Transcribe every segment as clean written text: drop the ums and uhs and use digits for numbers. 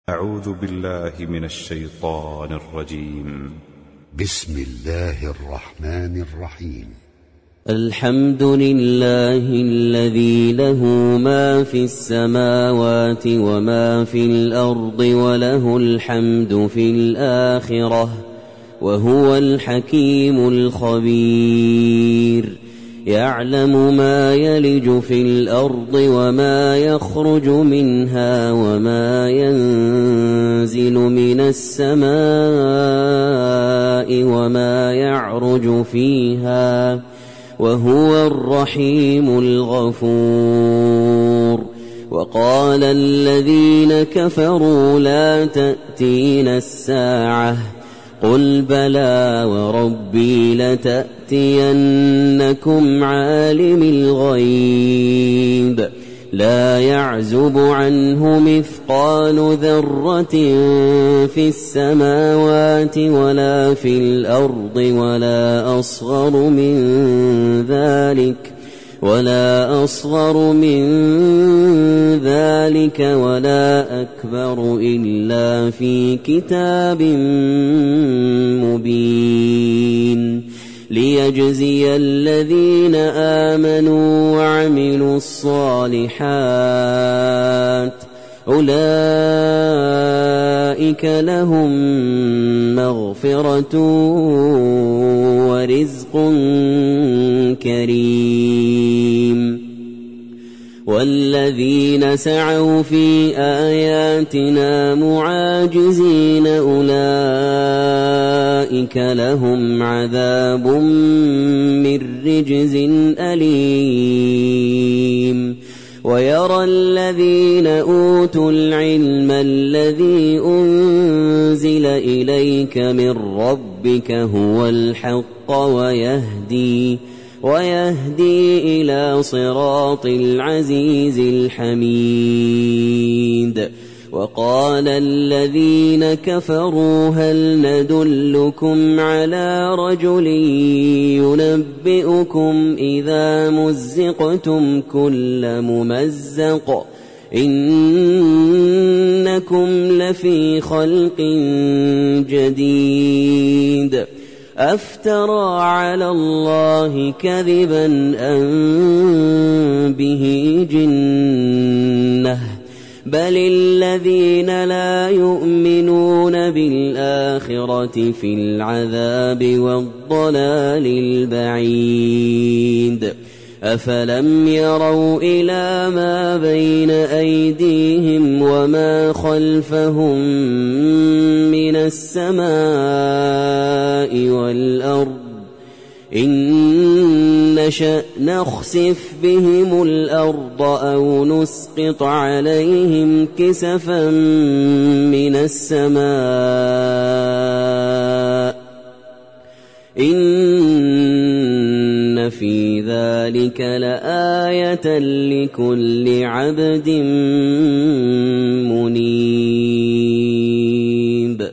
أعوذ بالله من الشيطان الرجيم. بسم الله الرحمن الرحيم. الحمد لله الذي له ما في السماوات وما في الأرض وله الحمد في الآخرة وهو الحكيم الخبير. يعلم ما يلج في الأرض وما يخرج منها وما ينزل من السماء وما يعرج فيها وهو الرحيم الغفور. وقال الذين كفروا لا تأتينا الساعة قل بلى وربي لتأتينكم عالم الغيب لا يعزب عنه مثقال ذرة في السماوات ولا في الأرض ولا أصغر من ذلك ولا أكبر إلا في كتاب مبين. ليجزي الذين آمنوا وعملوا الصالحات أولئك لهم مغفرة ورزق كريم. والذين سعوا في آياتنا معاجزين أولئك لهم عذاب من رجز أليم. ويرى الذين أوتوا العلم الذي أنزل إليك من ربك هو الحق ويهدي إلى صراط العزيز الحميد. وقال الذين كفروا هل ندلكم على رجل ينبئكم إذا مزقتم كل ممزق إنكم لفي خلق جديد أفترى على الله كذبا أم به جنة بل الذين لا يؤمنون بالآخرة في العذاب والضلال البعيد. أفلم يروا إلى ما بين أيديهم وما خلفهم من السماء والأرض إن نشأ نخسف بهم الأرض أو نسقط عليهم كسفا من السماء إن في ذلك لآية لكل عبد منيب.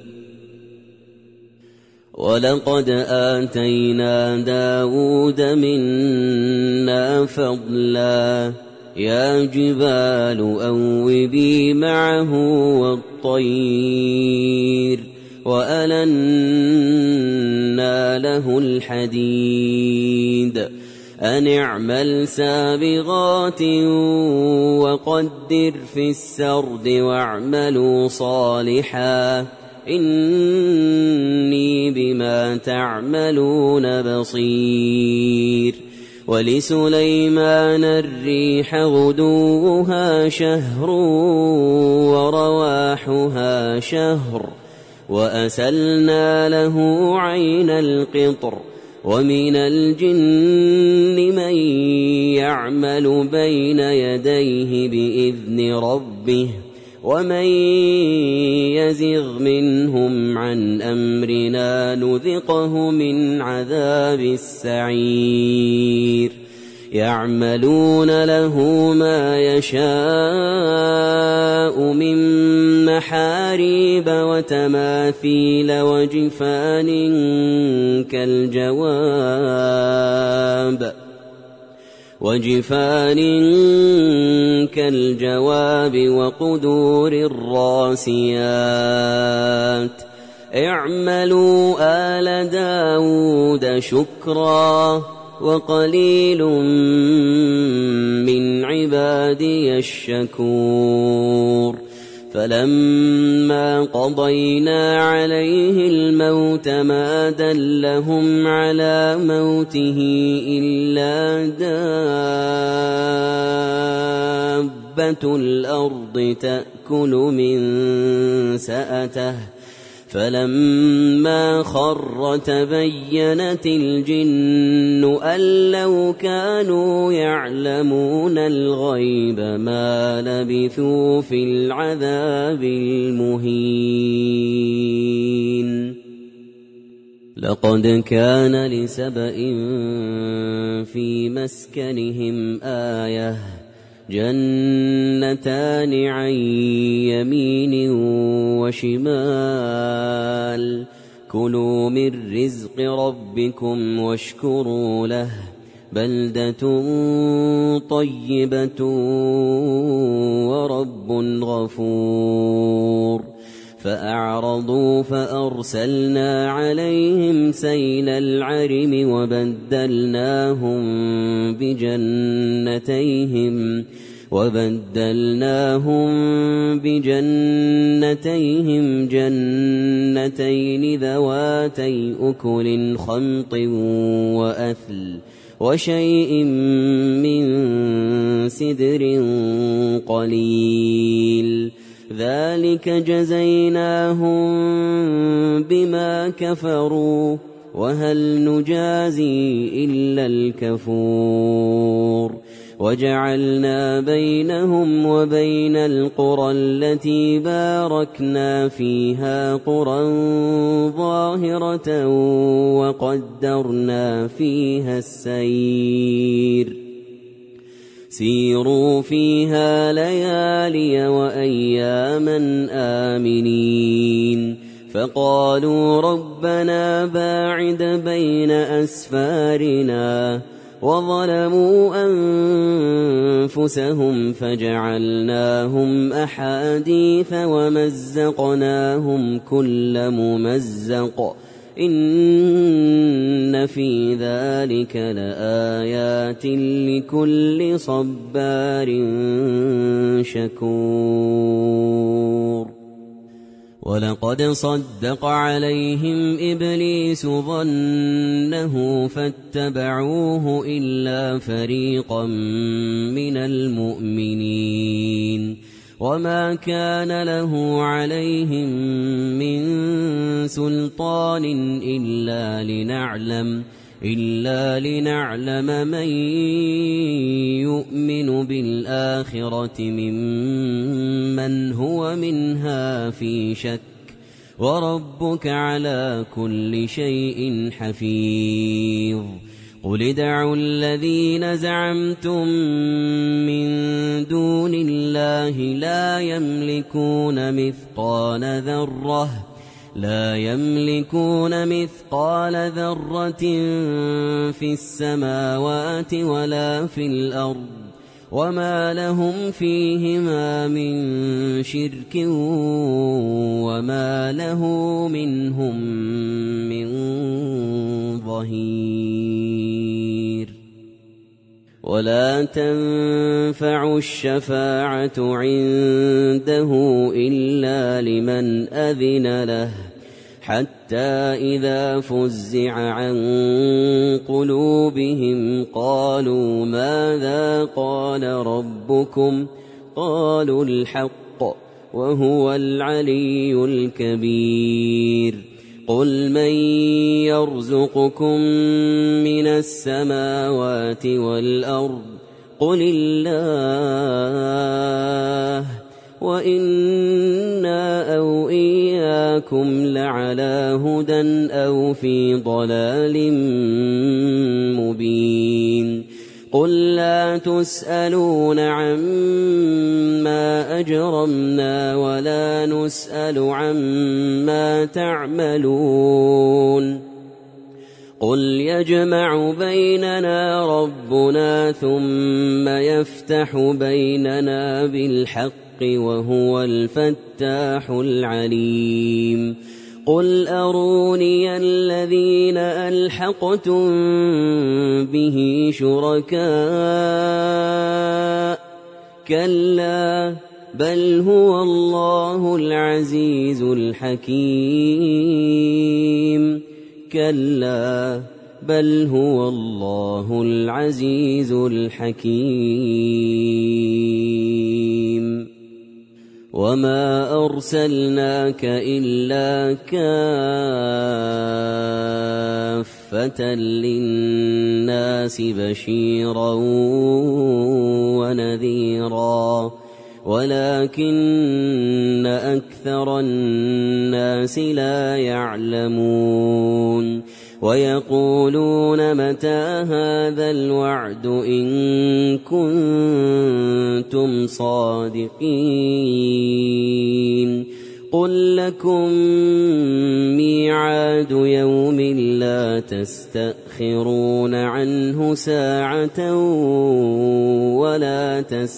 ولقد آتينا داود منا فضلا يا جبال أوبي معه والطير وألنا له الحديد أن اعمل سابغات وقدر في السرد واعملوا صالحا إني بما تعملون بصير. ولسليمان الريح غدوها شهر ورواحها شهر وأسلنا له عين القطر ومن الجن من يعمل بين يديه بإذن ربه ومن يزغ منهم عن أمرنا نذقه من عذاب السعير. يعملون له ما يشاء من محاريب وتماثيل وجفان كالجواب وجفان كالجواب وقدور الراسيات اعملوا آل داود شكرا وقليل من عبادي الشكور فلما قضينا عليه الموت ما دلهم على موته إلا دابة الأرض تأكل من سأته فلما خر تبينت الجن أن لو كانوا يعلمون الغيب ما لبثوا في العذاب المهين لقد كان لسبإ في مسكنهم آية جنتان عن يمين وشمال كلوا من رزق ربكم واشكروا له بلدة طيبة ورب غفور فأعرضوا فأرسلنا عليهم سيل العرم وبدلناهم بجنتيهم جنتين ذواتي أكل خمط وأثل وشيء من سدر قليل ذلك جزيناهم بما كفروا وهل نجازي إلا الكفور وجعلنا بينهم وبين القرى التي باركنا فيها قرى ظاهرة وقدرنا فيها السير سيروا فيها ليالي وأياما آمنين فقالوا ربنا باعد بين أسفارنا وظلموا أنفسهم فجعلناهم أحاديث ومزقناهم كل ممزق إن في ذلك لآيات لكل صبار شكور ولقد صدق عليهم إبليس ظنه فاتبعوه إلا فريقا من المؤمنين وما كان له عليهم من سلطان إلا لنعلم من يؤمن بالآخرة ممن هو منها في شك وربك على كل شيء حفيظ قل ادعوا الذين زعمتم من دون الله لا يملكون مثقال ذرة في السماوات ولا في الأرض وما لهم فيهما من شرك وما له منهم من ظهير ولا تنفع الشفاعة عنده إلا لمن أذن له حتى إذا فزع عن قلوبهم قالوا ماذا قال ربكم قالوا الحق وهو العلي الكبير قل من يرزقكم من السماوات والأرض قل الله وإنا أو إياكم لعلى هدى أو في ضلال مبين قل لا تسألون عما أجرمنا ولا نسأل عما تعملون قل يجمع بيننا ربنا ثم يفتح بيننا بالحق وهو الفتاح العليم قل أروني الذين ألحقتم به شركاء كلا بل هو الله العزيز الحكيم كلا بل هو الله العزيز الحكيم وما أرسلناك إلا كافة للناس بشيرا ونذيرا ولكن أكثر الناس لا يعلمون ويقولون متى هذا الوعد إن كنتم صادقين قل لكم ميعاد يوم لا تستأخرون عنه ساعة ولا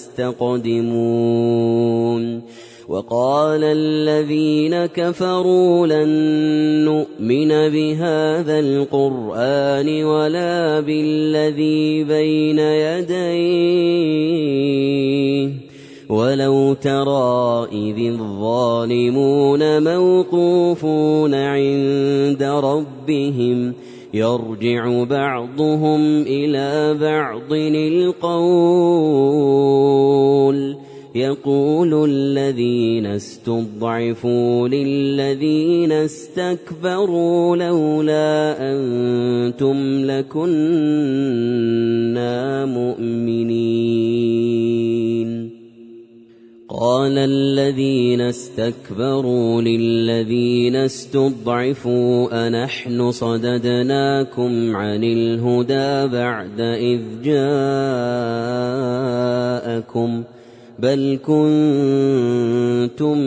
تستقدمون وقال الذين كفروا لن نؤمن بهذا القرآن ولا بالذي بين يديه ولو ترى إذ الظالمون موقوفون عند ربهم يرجع بعضهم إلى بعض القول يقول الذين استضعفوا للذين استكبروا لولا أنتم لكنا مؤمنين قال الذين استكبروا للذين استضعفوا أنحن صددناكم عن الهدى بعد إذ جاءكم بل كنتم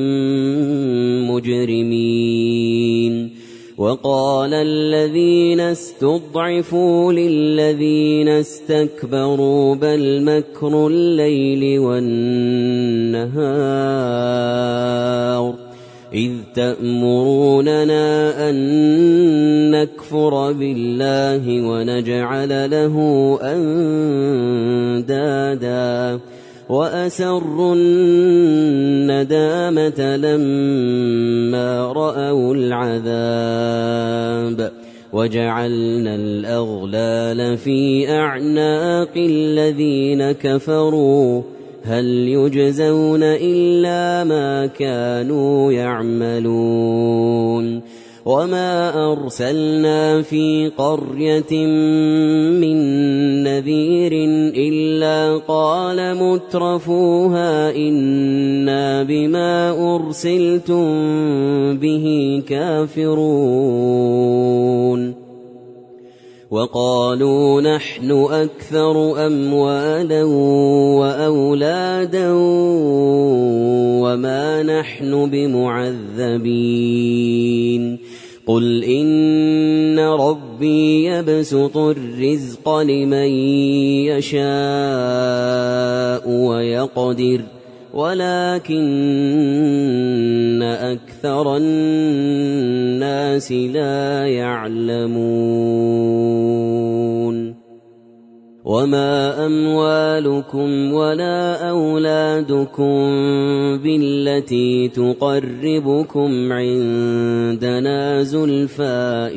مجرمين وقال الذين استضعفوا للذين استكبروا بل مكر الليل والنهار إذ تأمروننا أن نكفر بالله ونجعل له أندادا وأسروا الندامة لما رأوا العذاب وجعلنا الأغلال في أعناق الذين كفروا هل يجزون إلا ما كانوا يعملون وما أرسلنا في قرية من نذير إلا قال مترفوها إنا بما أرسلتم به كافرون وقالوا نحن أكثر أموالا وأولادا وما نحن بمعذبين قل إن ربي يبسط الرزق لمن يشاء ويقدر ولكن أكثر الناس لا يعلمون وما أموالكم ولا أولادكم بالتي تقربكم عندنا زلفى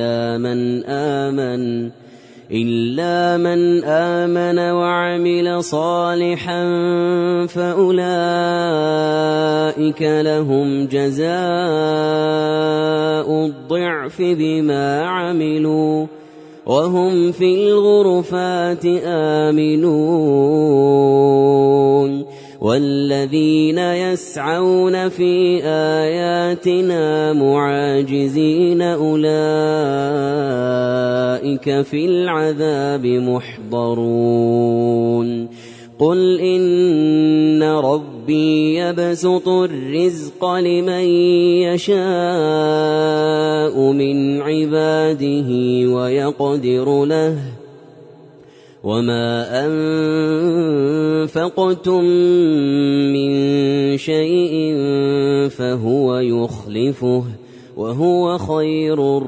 إلا من آمن وعمل صالحا فأولئك لهم جزاء الضعف بما عملوا وهم في الغرفات آمنون والذين يسعون في آياتنا معاجزين أولئك في العذاب محضرون قل إن ربي يبسط الرزق لمن يشاء من عباده ويقدر له وما أنفقتم من شيء فهو يخلفه وهو خير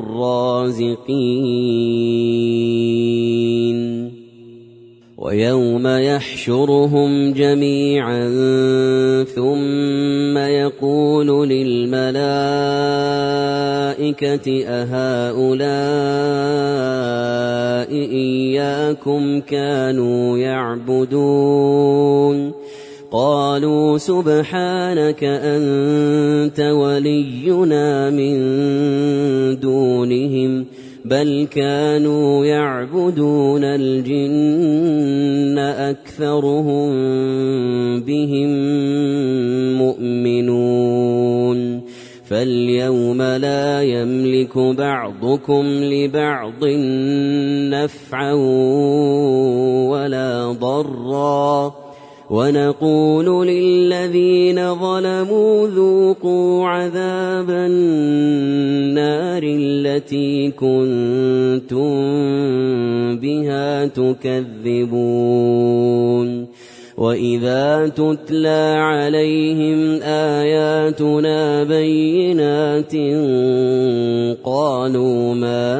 الرازقين ويوم يحشرهم جميعا ثم يقول للملائكة أهؤلاء إياكم كانوا يعبدون قالوا سبحانك أنت ولينا من دونهم بل كانوا يعبدون الجن أكثرهم بهم مؤمنون فاليوم لا يملك بعضكم لبعض نفعا ولا ضرا ونقول للذين ظلموا ذوقوا عذاب النار التي كنتم بها تكذبون وإذا تتلى عليهم آياتنا بينات قالوا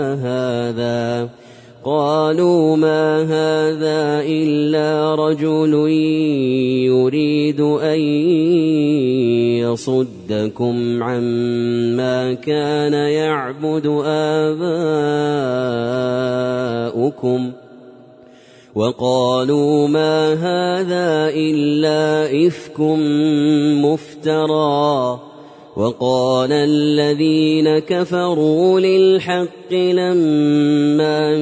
ما هذا إلا رجل يريد أن يصدكم عما كان يعبد آباؤكم وقالوا ما هذا إلا إفك مفترى وقال الذين كفروا للحق لما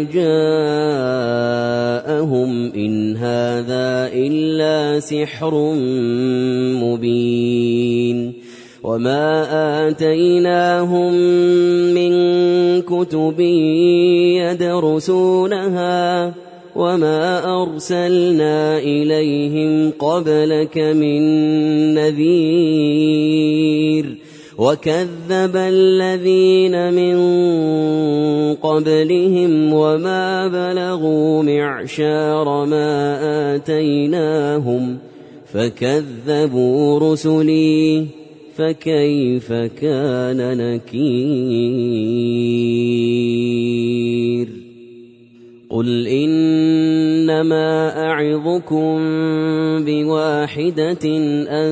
جاءهم إن هذا إلا سحر مبين وما آتيناهم من كتب يدرسونها وما أرسلنا إليهم قبلك من نذير وكذب الذين من قبلهم وما بلغوا معشار ما آتيناهم فكذبوا رسلي فكيف كان نكير قل إنما أعظكم بواحدة أن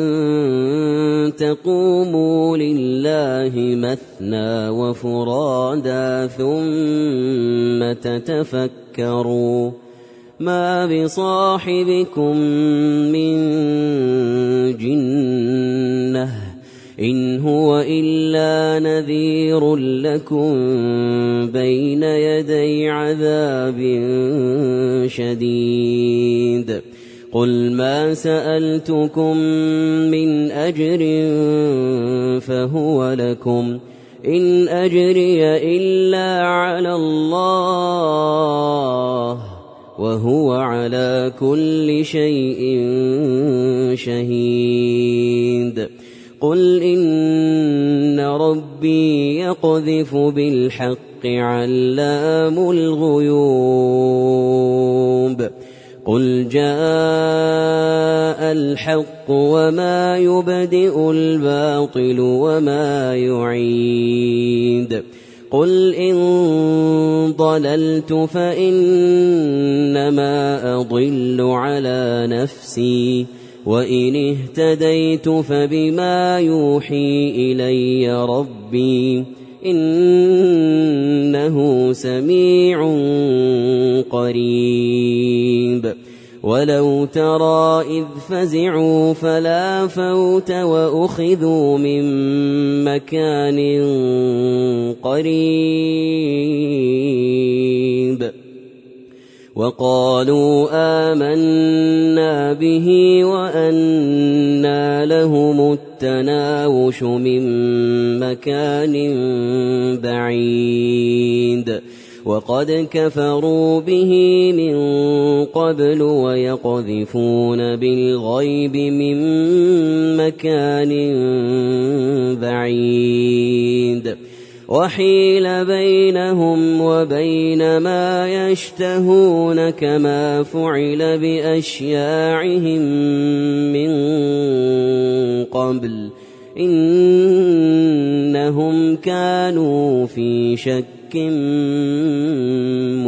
تقوموا لله مثنى وفرادا ثم تتفكروا ما بصاحبكم من جنة إن هو إلا نذير لكم بين يدي عذاب شديد قل ما سألتكم من أجر فهو لكم إن أجري إلا على الله وهو على كل شيء شهيد قل إن ربي يقذف بالحق علام الغيوب قل جاء الحق وما يبدئ الباطل وما يعيد قل إن ضللت فإنما أضل على نفسي وإن اهتديت فبما يوحي إلي ربي إنه سميع قريب ولو ترى إذ فزعوا فلا فوت وأخذوا من مكان قريب وقالوا آمنا به وأنى لهم التناوش من مكان بعيد وقد كفروا به من قبل ويقذفون بالغيب من مكان بعيد وحيل بينهم وبين ما يشتهون كما فعل بأشياعهم من قبل إنهم كانوا في شك